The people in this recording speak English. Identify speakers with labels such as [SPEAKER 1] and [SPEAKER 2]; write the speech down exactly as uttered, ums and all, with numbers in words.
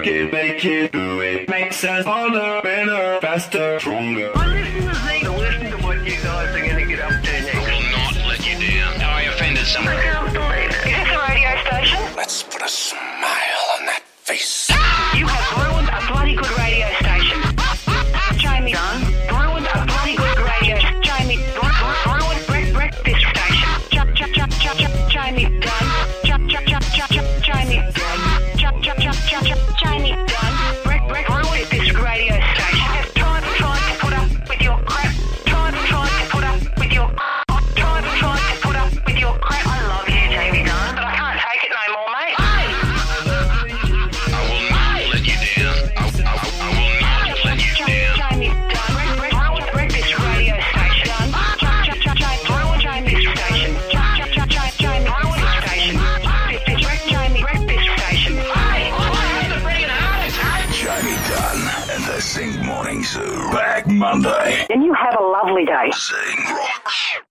[SPEAKER 1] it, make it, do it. Makes us harder, better, faster, stronger.
[SPEAKER 2] I listen to things. I listen to what you guys are going to get up to next.
[SPEAKER 3] I will not let you down. I offended someone.
[SPEAKER 2] I can't believe it. Is this a radio station?
[SPEAKER 3] Let's put a smile on that face.
[SPEAKER 2] You have ruined a bloody good radio station. Jamie Dunn. Ruined a bloody good radio. Jamie. Ruined wreck, wreck this station. Chuck, chuck, chuck, chuck, chuck. Jamie Dunn. Chuck, chuck, chuck, chuck, chuck. Jamie Dunn. Chuck, chuck, chuck, chuck, chuck. Jamie Dunn. Wreck, wreck, ruined this radio station. Try, try to put up with your crap. Try, try to put up with your. Try, try to put up with your crap. I love you, Jamie Dunn, but I can't take it no more, mate.
[SPEAKER 3] I will not let you down. I, I, I will not let you down.
[SPEAKER 2] Jamie Dunn. Wreck, wreck, ruined, wreck this radio station. Chuck, chuck, chuck, chuck. Ruined Jamie's station. Chuck, chuck, chuck, chuck. Jamie. Ruined the station. This, this, wreck Jamie. Wreck this station. Hey, what's the bringing heart attack?
[SPEAKER 3] Jamie Dunn and the Zing Morning Zoo. Back Monday.
[SPEAKER 2] And you have a lovely day.
[SPEAKER 3] Zing rocks.